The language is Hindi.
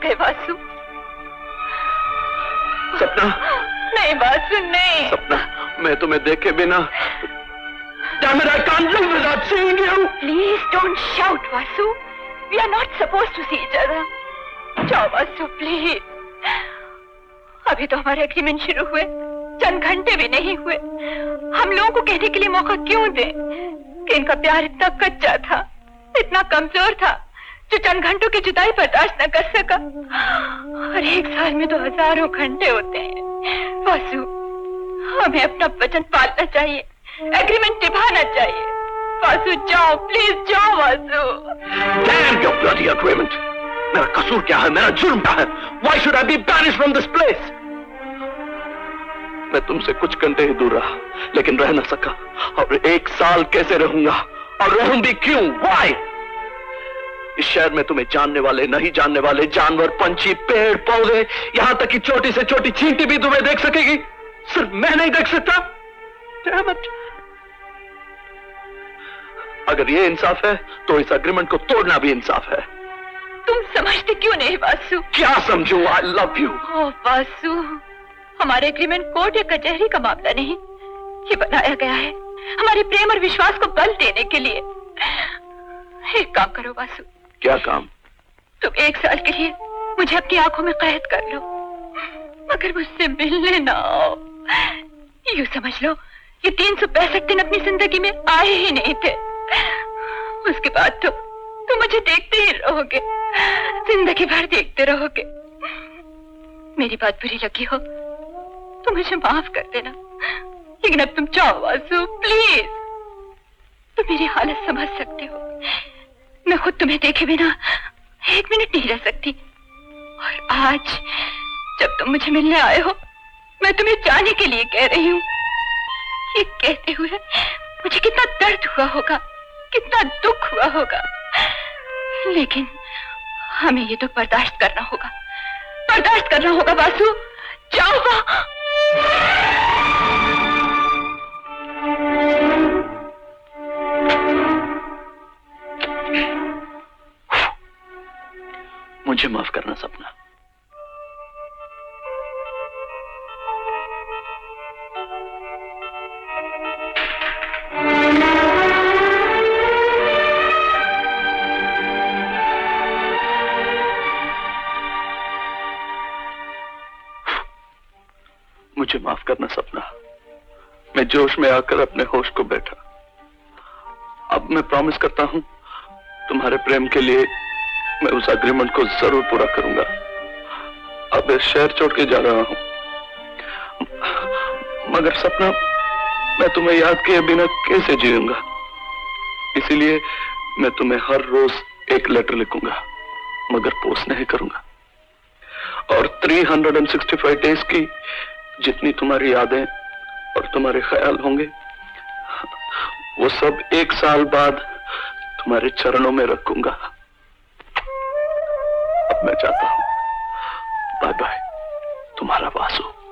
गए वासु। सपना, नहीं वासु नहीं। सपना, मैं तुम्हें देखे बिना Damn it, I can't live without seeing you. Please don't shout, Vasu. We are not supposed to see each other. जाओ वासु, प्लीज। अभी तो हमारे एग्रीमेंट शुरू हुए चंद घंटे भी नहीं हुए। हम लोगों को कहने के लिए मौका क्यों दें कि इनका प्यार इतना कच्चा था, इतना कमजोर था, जो चंद घंटों की जुदाई बर्दाश्त न कर सका। और एक साल में तो हजारों घंटे होते हैं। वासु, हमें अपना वचन पालना चाहिए, एग्रीमेंट निभाना चाहिए। वासु जाओ, प्लीज जाओ Vasu. Damn your bloody agreement. मेरा कसूर क्या है, मेरा जुर्म क्या है? Why should I be banished from this place? मैं तुमसे कुछ घंटे ही दूर रहा, लेकिन रह न सका। और एक साल कैसे रहूंगा, और रहूं भी क्यों? Why? इस शहर में तुम्हें जानने वाले, नहीं जानने वाले, जानवर, पंछी, पेड़ पौधे, यहां तक कि छोटी से छोटी चींटी भी तुम्हें देख सकेगी, सिर्फ मैं नहीं देख सकता। Damn it. अगर ये इंसाफ है तो इस एग्रीमेंट को तोड़ना भी इंसाफ है। तुम समझते क्यों नहीं वासु? क्या समझूं? I love you. ओह वासु, हमारे एग्रीमेंट कोर्ट या कचहरी का मामला नहीं, ये बनाया गया है हमारे प्रेम और विश्वास को बल देने के लिए। एक काम करो वासु। क्या काम? तुम एक साल के लिए मुझे अपनी आंखों में कैद कर लो, मगर मुझसे मिलने ना आओ। यूं समझ लो ये 365 दिन अपनी जिंदगी में आए ही नहीं थे। उसके बाद तो तुम मुझे देखते ही रहोगे, जिंदगी भर देखते रहोगे। मेरी बात बुरी लगी हो तो मुझे माफ कर देना, लेकिन अब तुम जाओ वासु, प्लीज। तुम मेरी हालत समझ सकते हो, मैं खुद तुम्हें देखे बिना एक मिनट नहीं रह सकती। और आज जब तुम मुझे मिलने आए हो, मैं तुम्हें जाने के लिए कह रही हूँ। ये कहते हुए मुझे कितना दर्द हुआ होगा, कितना दुख हुआ होगा, लेकिन हमें ये तो बर्दाश्त करना होगा, बर्दाश्त करना होगा वासु। जाओ मुझे माफ करना सपना। मुझे माफ करना सपना। मैं जोश में आकर अपने होश को बैठा। अब मैं प्रॉमिस करता हूं तुम्हारे प्रेम के लिए मैं उस एग्रीमेंट को जरूर पूरा करूंगा। अब इस शहर छोड़ के जा रहा हूं, मगर सपना मैं तुम्हें याद किए बिना कैसे जीऊंगा। इसीलिए मैं तुम्हें हर रोज एक लेटर लिखूंगा, मगर पोस्ट नहीं करूंगा। और 365 डेज की जितनी तुम्हारी यादें और तुम्हारे ख्याल होंगे, वो सब एक साल बाद तुम्हारे चरणों में रखूंगा। अब मैं जाता हूं। बाय बाय, तुम्हारा वासु।